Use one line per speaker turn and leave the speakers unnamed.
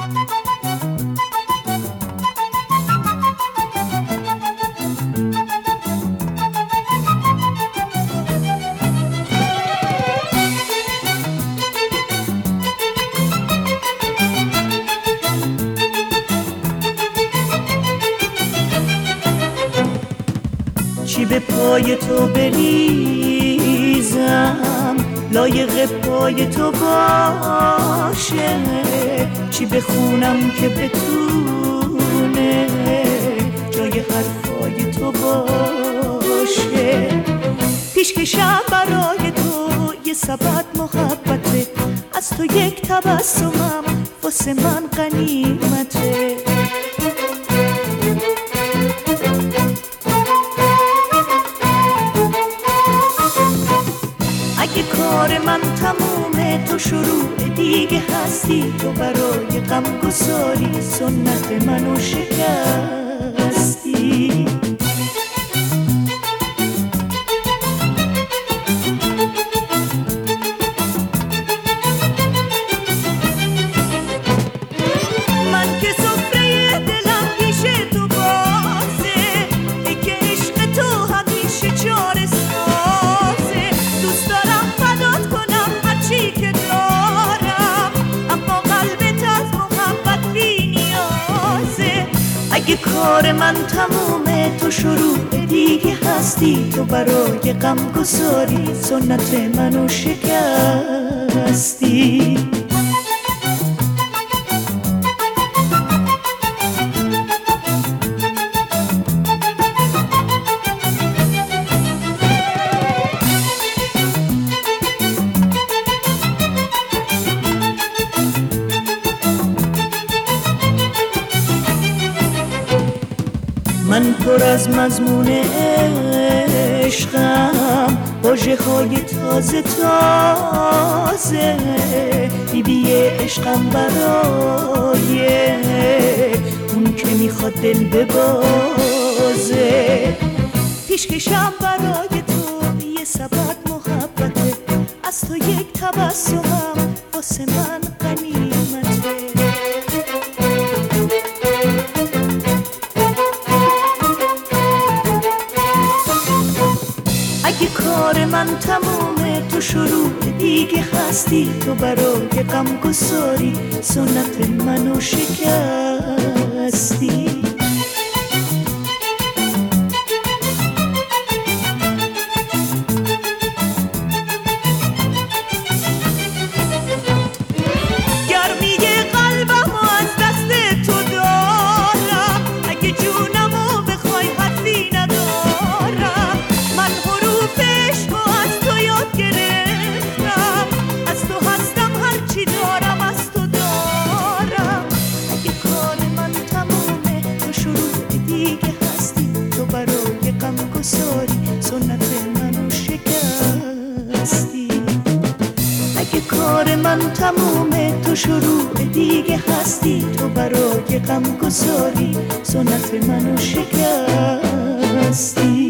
چی به پای تو بریزم لایق پای تو باشه، چی بخونم که بتونه جای حرفای تو باشه. پیشکشم برای تو یه سبد محبته، از تو یک تبسمم واسه من غنیمته. اگه کار من تمومه تو شروع دیگه هستی، تو برای غم گساری سنت منو شکستی. من که سفره دلم پیش تو بازه، ای که عشق تو همیشه چاره سازه. دوست دارم فدات کنم هرچی که دارم، اما قلبت از محبت بی نیازه. اگه کار من تمومه تو شروع دیگه هستی، تو برای غم گساری سنت منو شکستی. من پر از مضمون عشقم، واژه‌های تازه تازه، بیبی عشقم برای اون که میخواد دل ببازه. پیشکشم برای تو یه سبد محبته، از تو یک تبسمم واسه من غنیمته. اگه کار من تمومه تو شروع دیگه هستی، تو برای غم گساری سنت منو شکستی. سنت منو شکستی. اگه کار من تمومه تو شروع دیگه هستی، تو برای غم گساری سنت منو شکستی.